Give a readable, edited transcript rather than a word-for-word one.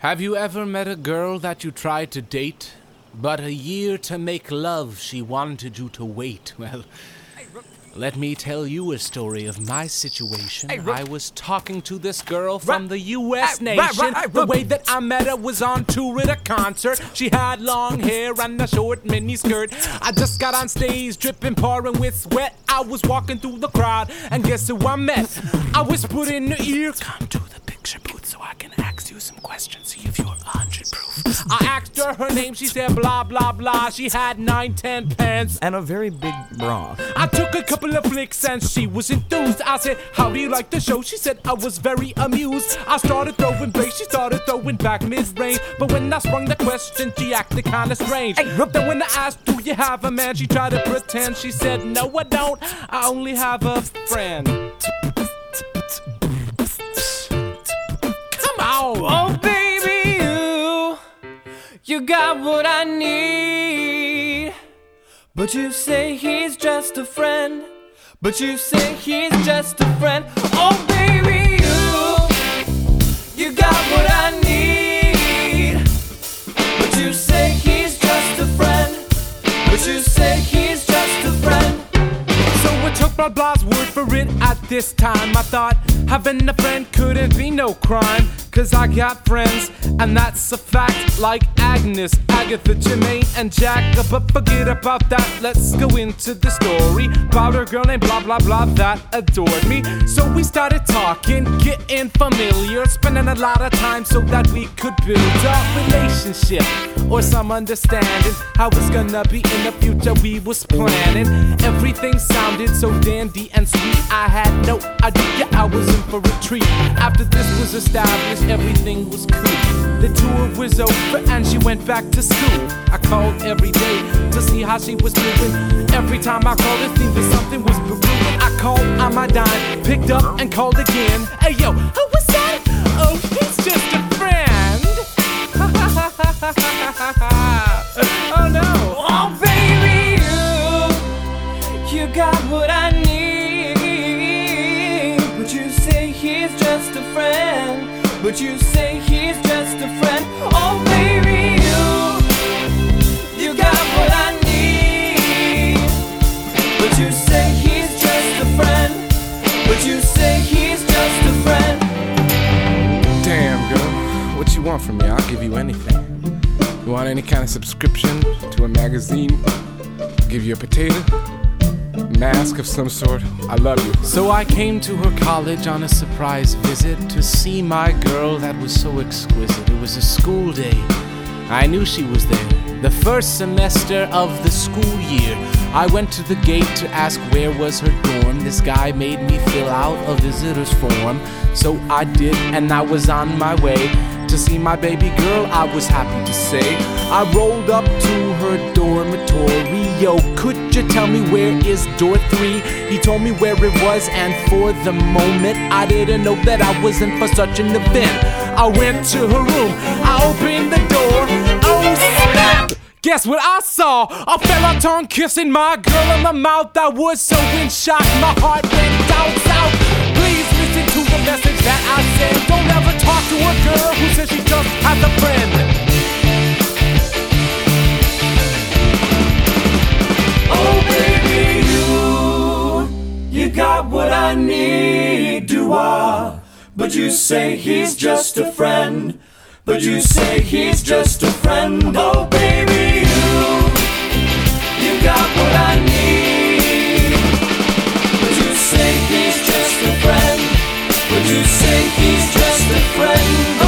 Have you ever met a girl that you tried to date, but a year to make love she wanted you to wait? Well, let me tell you a story of my situation. I was talking to this girl from the U.S. nation. The way that I met her was on tour at a concert. She had long hair and a short mini skirt. I just got on stage, dripping, pouring with sweat. I was walking through the crowd, and guess who I met? I whispered in her ear, "Come to the picture booth so I can ask you some questions, see if you're 100 proof." I asked her name, she said blah, blah, blah. She had 9-10 pants and a very big bra. I took a couple of flicks and she was enthused. I said, "How do you like the show?" She said, I was very amused. I started throwing bass, she started throwing back mid-range. But when I sprung the question, she acted kinda strange. Then when I asked, "Do you have a man?" she tried to pretend. She said, "No, I don't, I only have a friend." Come on! Oh baby, you got what I need. But you say he's just a friend. But you say he's just a friend. Oh baby, you got what I need. But you say he's just a friend. But you say he's just a friend. So I took blah blah's word for it at this time. I thought having a friend couldn't be no crime, 'cause I got friends, and that's a fact, like Agnes, Agatha, Jermaine, and Jack. But forget about that, let's go into the story about a girl named blah blah blah that adored me. So we started talking, getting familiar, spending a lot of time so that we could build a relationship or some understanding how it's gonna be in the future. We was planning, everything sounded so dandy and sweet. I had no idea I was in for a treat. After this was established, everything was cool. The tour was over and she went back to school. I called every day to see how she was doing. Every time I called, it seemed that something was brewing. I called on my dime, picked up and called again. Hey yo, who was that? Oh, he's just a friend. Oh no. Oh baby, you got what I need. But you say he's just a friend. But you say he's just a friend. Oh baby, you got what I need. But you say he's just a friend. But you say he's just a friend. Damn girl, what you want from me? I'll give you anything. You want any kind of subscription to a magazine? I'll give you a potato? Mask of some sort. I love you. So I came to her college on a surprise visit to see my girl that was so exquisite. It was a school day. I knew she was there. The first semester of the school year. I went to the gate to ask where was her dorm. This guy made me fill out a visitor's form. So I did, and I was on my way to see my baby girl, I was happy to say. I rolled up to her dormitory. Yo, could you tell me where is door 3? He told me where it was, and for the moment I didn't know that I was in for such an event. I went to her room, I opened the door. Oh snap! Guess what I saw? A fella tongue kissing my girl in the mouth. I was so in shock, my heart went down south. Please listen to the message that I said. Don't ever talk to a girl who says she just has a friend. Oh baby, you got what I need, do-I? But you say he's just a friend. But you say he's just a friend. Oh baby, you got what I need. But you say he's just a friend. But you say he's just a friend.